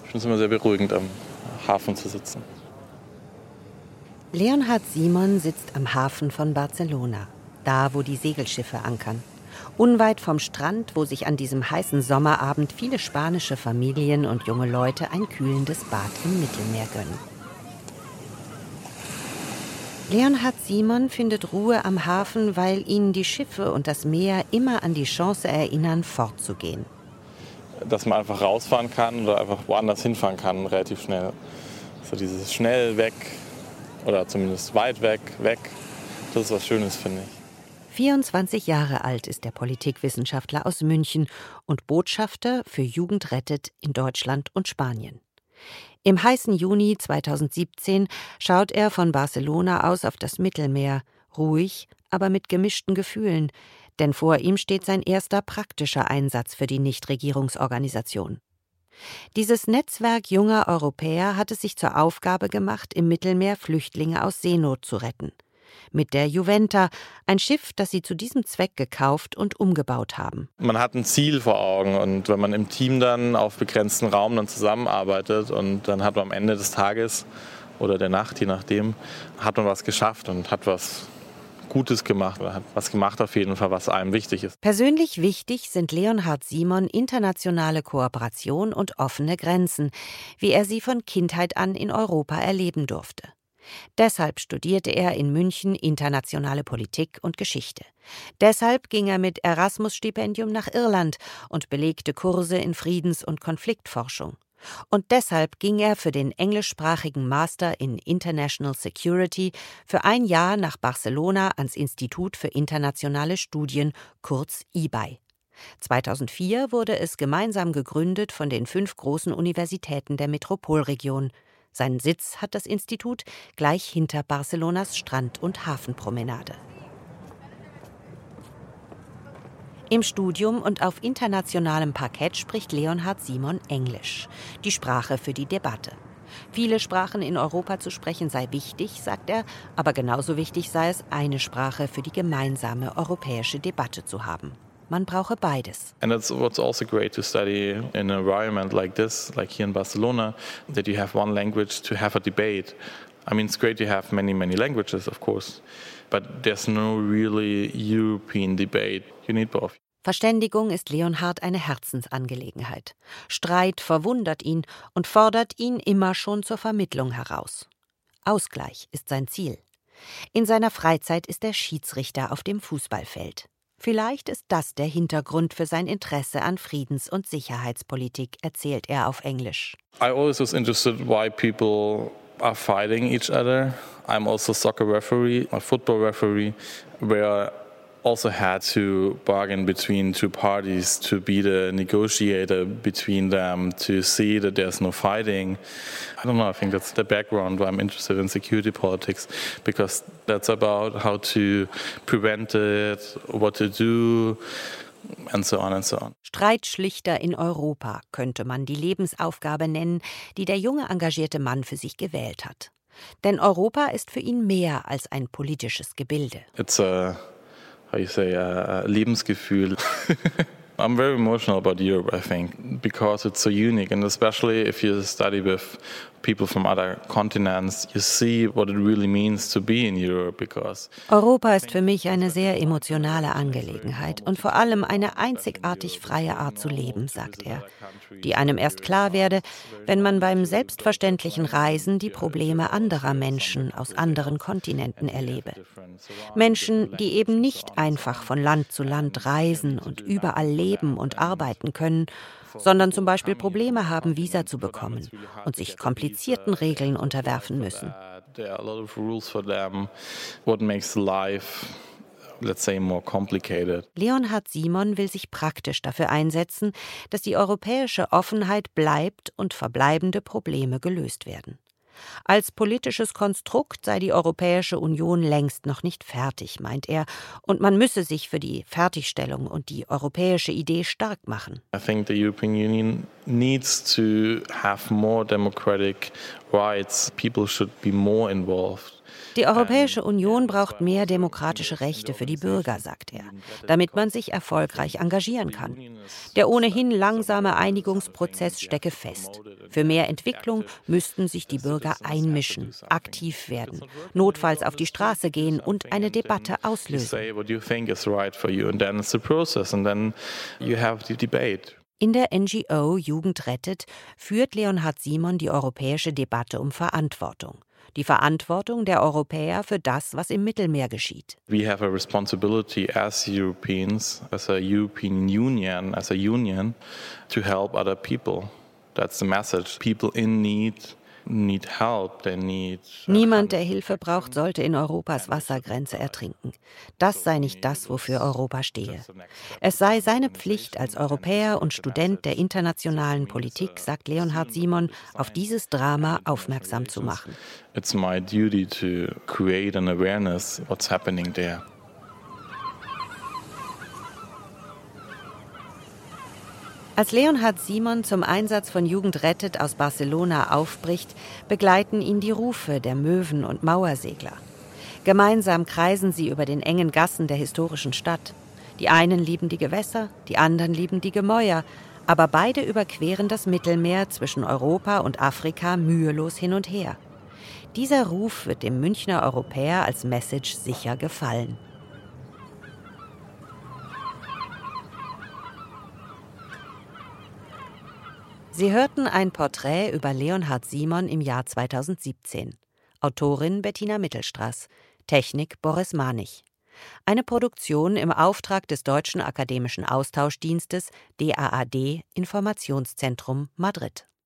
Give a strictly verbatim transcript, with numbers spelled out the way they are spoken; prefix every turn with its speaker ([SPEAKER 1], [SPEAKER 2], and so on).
[SPEAKER 1] Ich finde es immer sehr beruhigend, am Hafen zu sitzen.
[SPEAKER 2] Leonhard Simon sitzt am Hafen von Barcelona, da wo die Segelschiffe ankern. Unweit vom Strand, wo sich an diesem heißen Sommerabend viele spanische Familien und junge Leute ein kühlendes Bad im Mittelmeer gönnen. Leonhard Simon findet Ruhe am Hafen, weil ihn die Schiffe und das Meer immer an die Chance erinnern, fortzugehen.
[SPEAKER 1] Dass man einfach rausfahren kann oder einfach woanders hinfahren kann, relativ schnell. So dieses schnell weg oder zumindest weit weg, weg, das ist was Schönes, finde ich.
[SPEAKER 2] vierundzwanzig Jahre alt ist der Politikwissenschaftler aus München und Botschafter für Jugend rettet in Deutschland und Spanien. Im heißen Juni zweitausendsiebzehn schaut er von Barcelona aus auf das Mittelmeer, ruhig, aber mit gemischten Gefühlen, denn vor ihm steht sein erster praktischer Einsatz für die Nichtregierungsorganisation. Dieses Netzwerk junger Europäer hat es sich zur Aufgabe gemacht, im Mittelmeer Flüchtlinge aus Seenot zu retten. Mit der Juventa, ein Schiff, das sie zu diesem Zweck gekauft und umgebaut haben.
[SPEAKER 1] Man hat ein Ziel vor Augen und wenn man im Team dann auf begrenzten Raum dann zusammenarbeitet und dann hat man am Ende des Tages oder der Nacht, je nachdem, hat man was geschafft und hat was Gutes gemacht oder hat was gemacht auf jeden Fall, was einem wichtig ist.
[SPEAKER 2] Persönlich wichtig sind Leonhard Simon internationale Kooperation und offene Grenzen, wie er sie von Kindheit an in Europa erleben durfte. Deshalb studierte er in München internationale Politik und Geschichte. Deshalb ging er mit Erasmus-Stipendium nach Irland und belegte Kurse in Friedens- und Konfliktforschung. Und deshalb ging er für den englischsprachigen Master in International Security für ein Jahr nach Barcelona ans Institut für internationale Studien, kurz I B I. zweitausendvier wurde es gemeinsam gegründet von den fünf großen Universitäten der Metropolregion. Seinen Sitz hat das Institut gleich hinter Barcelonas Strand- und Hafenpromenade. Im Studium und auf internationalem Parkett spricht Leonhard Simon Englisch, die Sprache für die Debatte. Viele Sprachen in Europa zu sprechen sei wichtig, sagt er, aber genauso wichtig sei es, eine Sprache für die gemeinsame europäische Debatte zu haben. Man brauche beides.
[SPEAKER 1] And that's what's also great to study in an environment like this, like here in Barcelona, that you have one language to have a debate. I mean, it's great to have many, many languages, of course, but there's no really European debate. You need both.
[SPEAKER 2] Verständigung ist Leonhard eine Herzensangelegenheit. Streit verwundert ihn und fordert ihn immer schon zur Vermittlung heraus. Ausgleich ist sein Ziel. In seiner Freizeit ist er Schiedsrichter auf dem Fußballfeld. Vielleicht ist das der Hintergrund für sein Interesse an Friedens- und Sicherheitspolitik, erzählt er auf Englisch.
[SPEAKER 1] I always was interested why people are fighting each other. I'm also a soccer referee, a football referee, where I also had to bargain between two parties to be the negotiator between them to see that there's no fighting. I don't know, I think that's the background why I'm interested in security politics, because that's about how to prevent it, what to do, and so on and so on.
[SPEAKER 2] Streitschlichter in Europa könnte man die Lebensaufgabe nennen, die der junge engagierte Mann für sich gewählt hat. Denn Europa ist für ihn mehr als ein politisches Gebilde.
[SPEAKER 1] It's a how you say, uh, Lebensgefühl. I'm very emotional about Europe, I think, because it's so unique, and especially if you study with people from other continents, you see what it really means to be in Europe. Because
[SPEAKER 2] Europa ist für mich eine sehr emotionale Angelegenheit und vor allem eine einzigartig freie Art zu leben, sagt er, die einem erst klar werde, wenn man beim selbstverständlichen Reisen die Probleme anderer Menschen aus anderen Kontinenten erlebe. Menschen, die eben nicht einfach von Land zu Land reisen und überall leben und arbeiten können, sondern zum Beispiel Probleme haben, Visa zu bekommen und sich komplizierten Regeln unterwerfen müssen. Leonhard Simon will sich praktisch dafür einsetzen, dass die europäische Offenheit bleibt und verbleibende Probleme gelöst werden. Als politisches Konstrukt sei die Europäische Union längst noch nicht fertig, meint er, und man müsse sich für die Fertigstellung und die europäische Idee stark machen.
[SPEAKER 1] I think the European Union needs to have more democratic rights. People should be more involved.
[SPEAKER 2] Die Europäische Union braucht mehr demokratische Rechte für die Bürger, sagt er, damit man sich erfolgreich engagieren kann. Der ohnehin langsame Einigungsprozess stecke fest. Für mehr Entwicklung müssten sich die Bürger einmischen, aktiv werden, notfalls auf die Straße gehen und eine Debatte auslösen. In der N G O Jugend rettet führt Leonhard Simon die europäische Debatte um Verantwortung. Die Verantwortung der Europäer für das, was im Mittelmeer geschieht.
[SPEAKER 1] We have a responsibility as Europeans, as a European Union, as a union, to help other people. That's the message. People in need need help. They need.
[SPEAKER 2] Niemand, der Hilfe braucht, sollte in Europas Wassergrenze ertrinken. Das sei nicht das, wofür Europa stehe. Es sei seine Pflicht als Europäer und Student der internationalen Politik, sagt Leonhard Simon, auf dieses Drama aufmerksam zu machen.
[SPEAKER 1] It's my duty to create an awareness what's happening there.
[SPEAKER 2] Als Leonhard Simon zum Einsatz von Jugend rettet aus Barcelona aufbricht, begleiten ihn die Rufe der Möwen und Mauersegler. Gemeinsam kreisen sie über den engen Gassen der historischen Stadt. Die einen lieben die Gewässer, die anderen lieben die Gemäuer, aber beide überqueren das Mittelmeer zwischen Europa und Afrika mühelos hin und her. Dieser Ruf wird dem Münchner Europäer als Message sicher gefallen. Sie hörten ein Porträt über Leonhard Simon im Jahr zweitausendsiebzehn. Autorin Bettina Mittelstraß, Technik Boris Manich. Eine Produktion im Auftrag des Deutschen Akademischen Austauschdienstes D A A D Informationszentrum Madrid.